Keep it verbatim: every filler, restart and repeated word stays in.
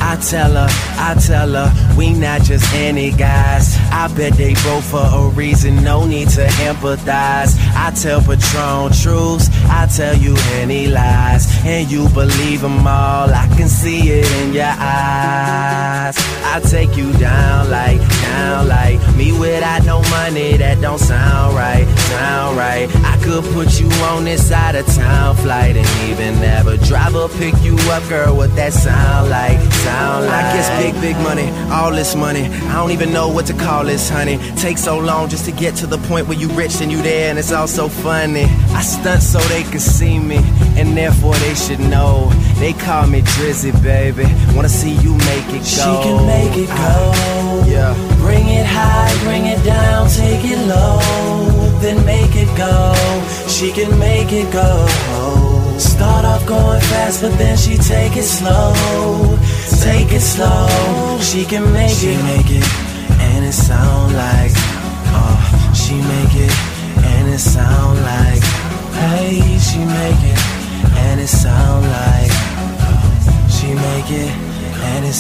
I tell her, I tell her, we not just any guys. I bet they broke for a reason, no need to empathize. I tell Patron truths, I tell you any lies, and you believe them all, I can see it in your eyes. I take you down like, down like, me without no money, that don't sound right, sound right. I could put you on this side of town flight and even have a driver pick you up, girl, what that sound like, sound like. I guess big, big money, all this money, I don't even know what to call this, honey. Takes so long just to get to the point where you rich and you there, and it's all so funny. I stunt so they can see me, and therefore they should know. They call me Drizzy, baby, wanna see you make it go. She can make it go, I, yeah. Bring it high, bring it down, take it low, then make it go. She can make it go. Start off going fast, but then she take it slow, take it slow. She can make she it, make it, and it sound like, uh, she make it, and it sound like, hey, she make it.